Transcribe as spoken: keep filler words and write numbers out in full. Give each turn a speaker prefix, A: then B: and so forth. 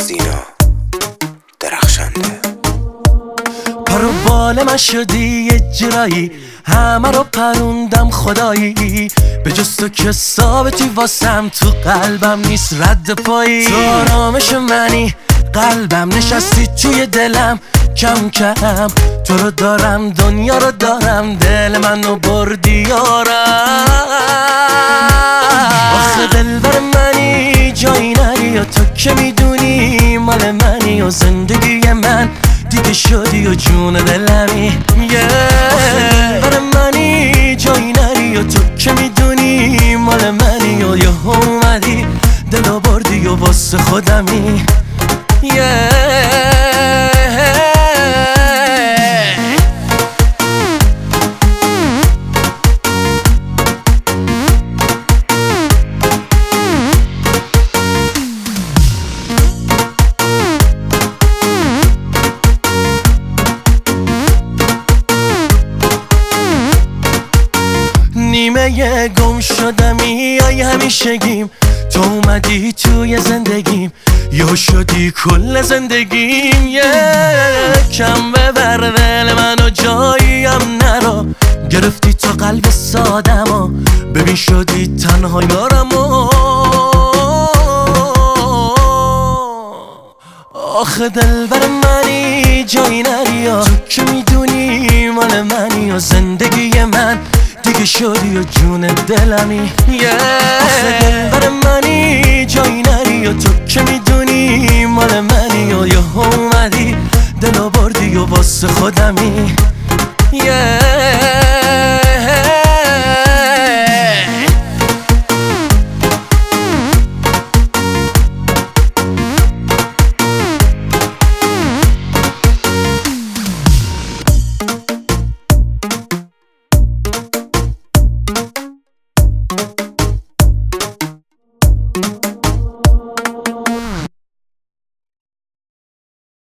A: سینا درخشنده.
B: پرو بال من شدی یه جرایی، همه رو پروندم خدایی، به جز تو که ثابتی واسم، تو قلبم نیست رد پایی. تو آرامش منی، قلبم نشستی توی دلم، کم کم تو رو دارم، دنیا رو دارم، دل منو بردی یارم. آخه دلبر منی، جایی نری و تو که میدونی مال منی و زندگی من دیگه شدی و جون دلمی. آخه دلبر منی، جایی نری و تو که میدونی مال منی و یه اومدی دلو بردی و واسه خودمی. نیمه گم شدمی ای همیشگیم، تو اومدی توی زندگیم، یا شدی کل زندگیم. یکم ببر دل منو جاییم نرو، گرفتی تو قلب سادمو، ببین شدی تنها یارمو. آخه دلبر منی، جایی نری و تو که میدونی مال منی و زندگی من دیگه شدی و جون دلمی. آخه دلبر منی، جایی نری و تو که میدونی مال منی و یه اومدی دلو بردی و واسه خودمی.